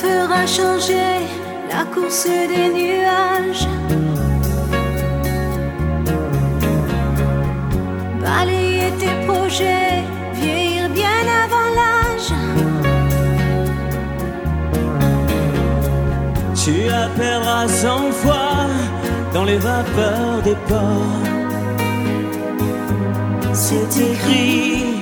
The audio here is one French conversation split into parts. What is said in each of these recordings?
fera changer la course des nuages. Balayer tes projets, vieillir bien avant l'âge. Tu la perdras 100 fois dans les vapeurs des ports. C'est écrit.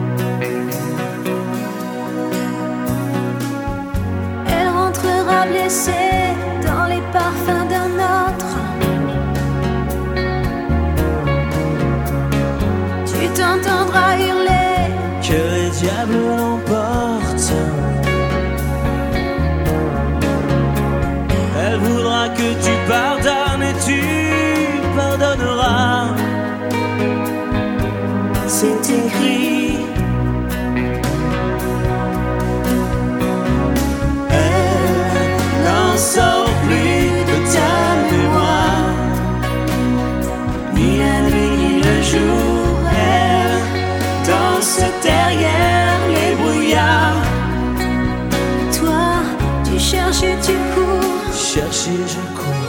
Elle rentrera blessée dans les parfums d'un autre. Tu t'entendras hurler Que les diables l'emportent. Elle voudra que tu pardonnes et tu pardonneras. C'est écrit. Elle n'en sort plus de ta mémoire, ni la nuit ni le jour. Elle danse derrière les brouillards. toi, tu cherches et tu cours. Chercher, je cours.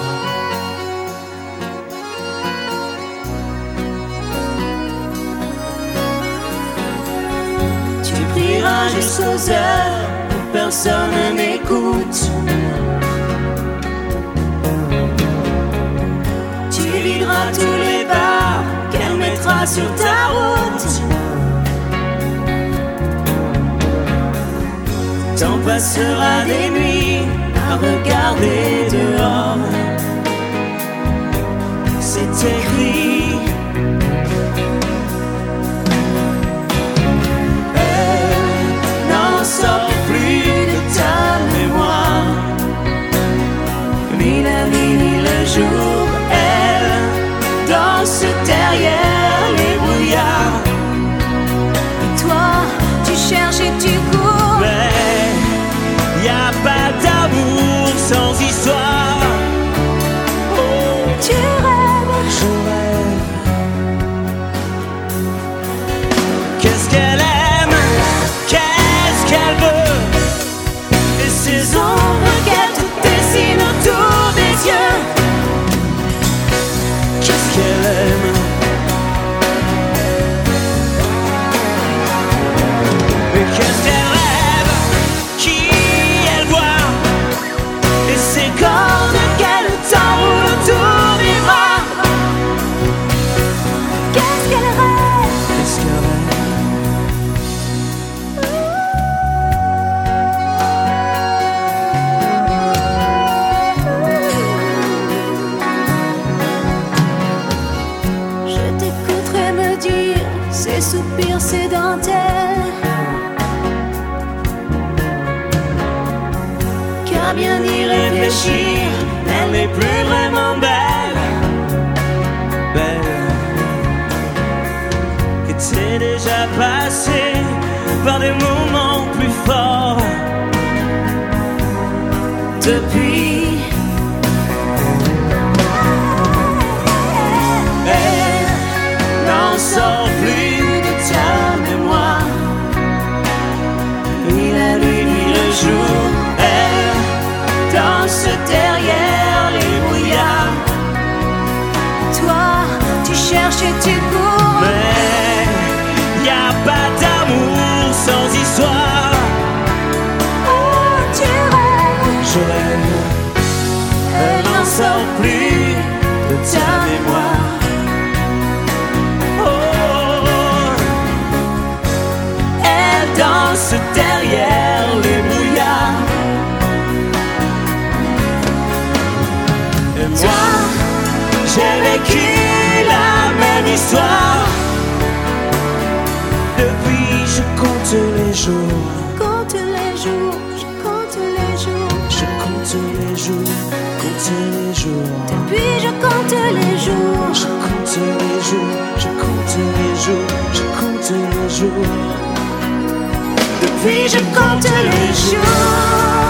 Tu prieras Jusqu'aux heures où personne n'écoute. tu videras tous les bars qu'elle mettra sur ta route. T'en passeras des nuits à regarder dehors. C'est écrit. Elle n'en sort plus de ta mémoire, ni la nuit ni le jour. Elle danse derrière les brouillards. Toi, tu cherches et tu cours. Mais y a pas d'amour sans histoire. Oh, Tu rêves, je rêve. Qu'est-ce qu'elle aime, qu'est-ce qu'elle veut, et ces ombres qu'elle te dessine autour des yeux. Qu'est-ce qu'elle aime, et qu'est-ce qu'elle rêve, qui elle voit, et ces cordes qu'elle t'enroule autour des bras. qu'est-ce qu'elle rêve? Qu'est-ce qu'elle rêve? Je t'écouterai me dire ces soupirs, ces dentelles. Qu'à bien y réfléchir, elle n'est plus vraiment belle. Belle. Et t'es déjà passé par des moments plus forts. Depuis, elle n'en sort plus de ta mémoire, ni la nuit ni le jour. Elle danse derrière les brouillards. Toi, tu cherches et tu cours. Mais y a pas d'amour sans histoire. Oh, tu rêves, Je rêve. Elle n'en sort plus de ta mémoire. Oh, elle danse derrière les brouillards. Et moi, j'ai vécu la même histoire. Depuis, je compte les jours. compte les jours, je compte les jours. Je compte les jours, compte les jours. Puis je compte les jours. Je compte les jours, je compte les jours, je compte les jours. Depuis, je compte les jours.